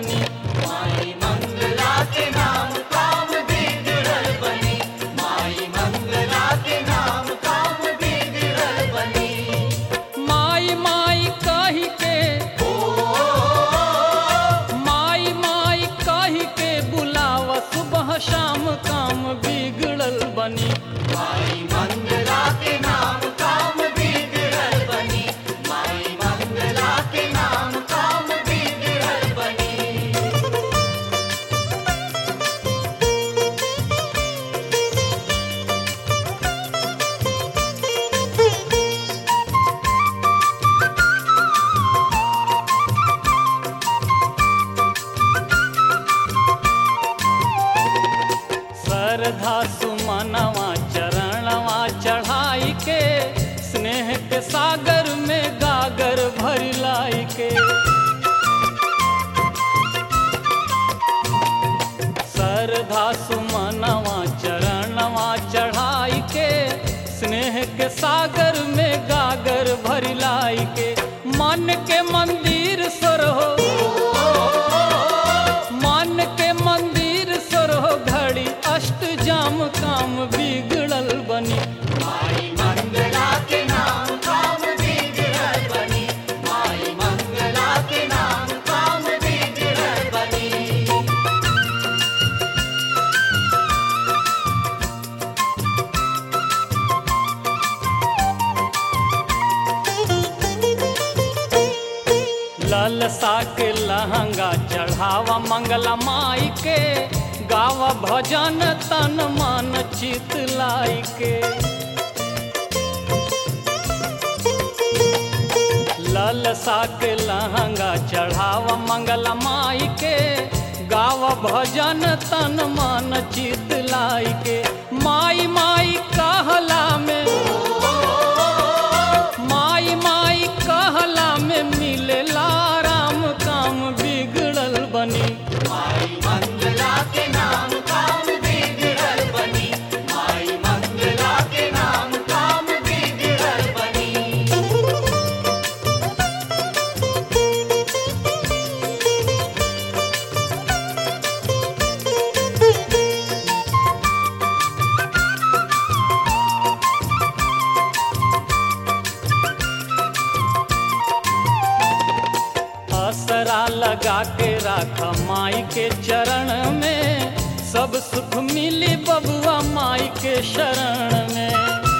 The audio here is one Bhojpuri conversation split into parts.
बनी। माई मंगला के नाम काम बिगड़ल बनी। माई मंगला के नाम काम बिगड़ल बनी। माई माई कही के, माई माई कही के बुलावा सुबह शाम काम बिगड़ल बनी। माई मंगला के नाम काम बिगड़ल बनी। माई मंगला के नाम काम बिगड़ल बनी। श्रद्धा सुमनवा चरणवा चढ़ाई के, स्नेह के सागर में गागर भर लाई के। श्रद्धा सुमनवा चरणवा चढ़ाई के, स्नेह के सागर में गागर भर लाई के। मन के मंदिर सरहो, मन के मंदिर सरहो घड़ी अष्टजाम काम बिगड़ल बनी। माई मंगला के नाम काम बिगड़ल बनी। माई मंगला के नाम काम बिगड़ल बनी। ललसा के लहंगा चढ़ावा मंगला माई के, गावा भजन तन मन चित लाई के। ललसा के लहंगा चढ़ावा मंगला माई के, गावा भजन तन मन चित लाई के। माई माई कहला में, माई माई कहला में मिलेला राम काम बिगड़ल बनी। माई मंगला के नाम काम बिगड़ल बनी। माई मंगला के नाम काम बिगड़ल बनी। असरा लगा के राख माई के चरण में, सब सुख मिली बबुआ माई के शरण में।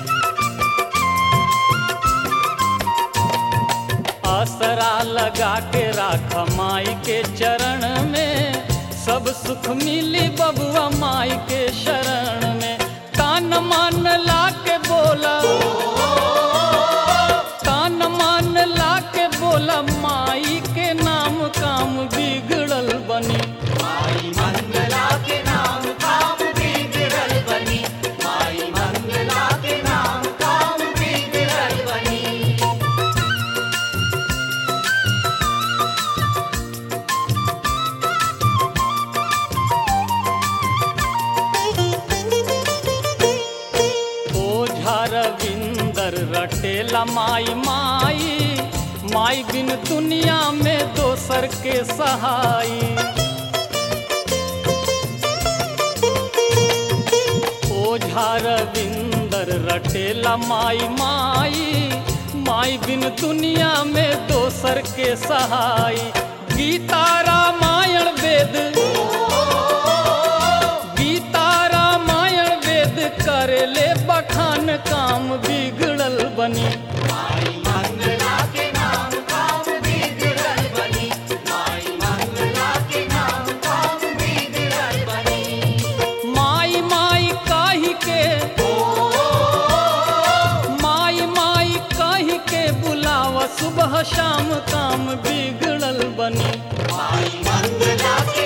असरा लगा के राख माई के चरण में, सब सुख मिली बबुआ माई के शरण में। तान मान ला के बोला, तान मान ला के बोला माई के नाम काम बिगड़ल बनी। माई मंगला के नाम काम बिगड़ल बनी। माई मंगला के नाम काम बिगड़ल बनी। ओझा रविंदर रटेला माई माई, माई बिन दुनिया में दोसर के सहाई। ओझा रविंदर रटेला माई माई, माई बिन दुनिया में दोसर के सहाई। गीता रामायण वेद, गीता रामायण वेद करेले बखान काम बिगड़ल बनी। माई मंगला के नाम काम बिगड़ल बनी। माई मंगला के नाम काम बिगड़ल बनी। माई माई कही के, माई माई कही के बुलावा सुबह शाम काम बिगड़ल बनी। माई मंगला के